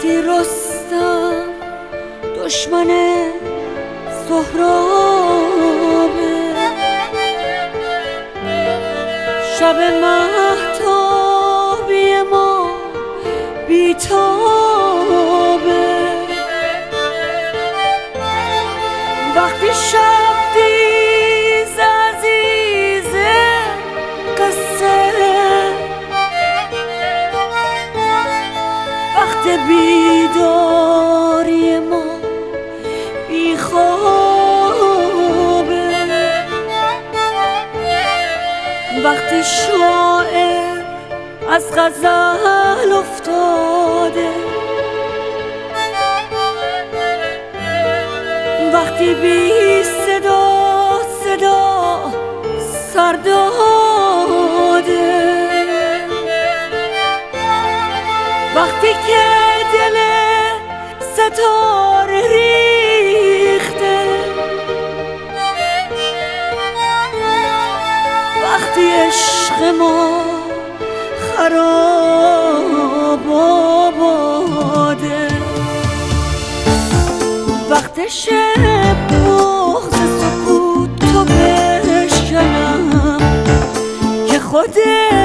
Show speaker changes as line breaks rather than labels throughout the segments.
وقتی رستم دشمن سهرابه، شب مهتابی ما بیتابه، وقتی شب دیز عزیزه قصه، وقت بیداری ما بیخوابه، وقتی شاعر از غزل افتاده، وقتی بی صدا سر داده، وقتی که دل ستاره ریخته، وقتی عشق ما خراب آباده، وقت شب بغض سکوت تو بشکنم که خود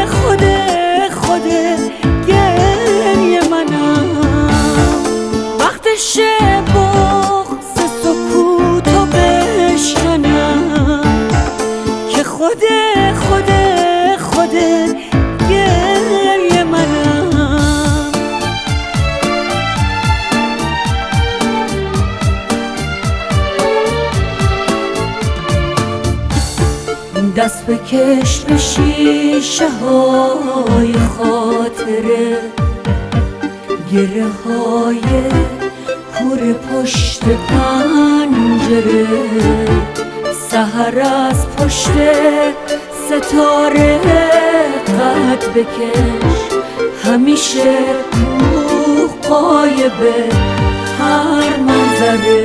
گریه منم، وقت شب بغض سکوت تو بشکنم که خود گریه منم. دست بکش به شیشه های خاطره، گره های کور پشت پنجره، سحر از پشت ستاره قد بکش، همیشه کوه قایبه هر منظره.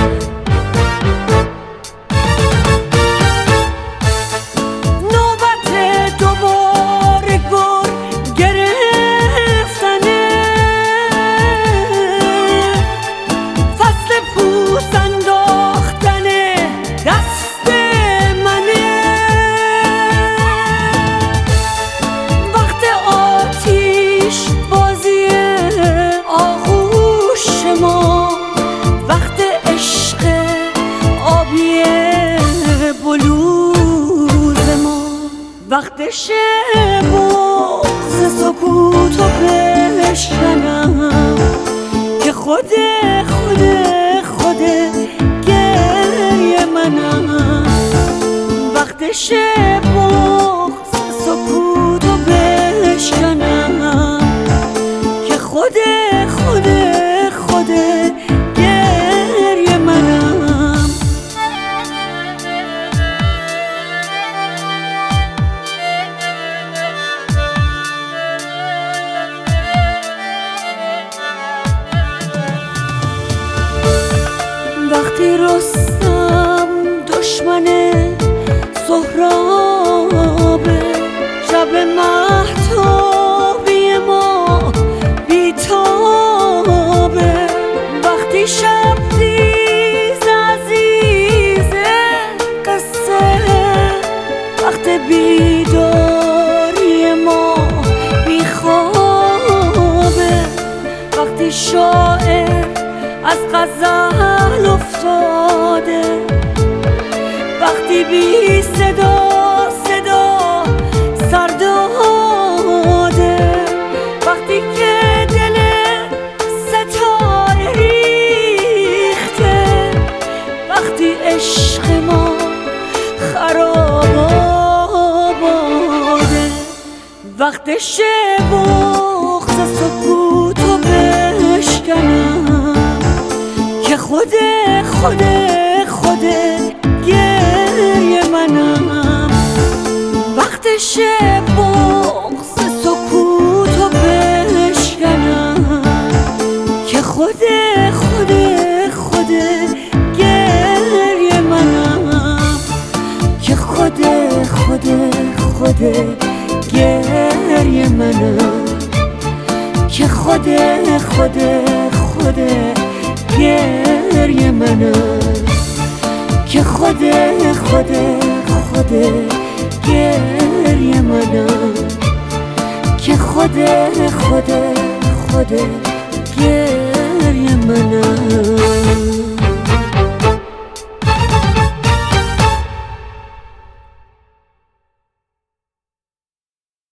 وقت شب بغض سکوت رو بشکنم که خود گریه منم، وقت شب بغض سکوت رو بشکنم که خود گریه منم. وقتی رستم دشمن سهرابه، شب مهتابی ما بیتابه، وقتی شب دیز عزیزه قصه، وقت بیداری ما بیخوابه، وقتی شاعر از غزل افتاده، وقتی بی صدا سر داده، وقتی که دل ستاره ریخته، وقتی عشق ما خراب آباده، وقت شب بغض سکوت رو بشکنم که خود گریه منم، وقت شب بغض سکوت رو بشکنم که خود گریه منم، که خود گریه منم، که خود خود گریه منم که خود گریه منم که خود گریه منم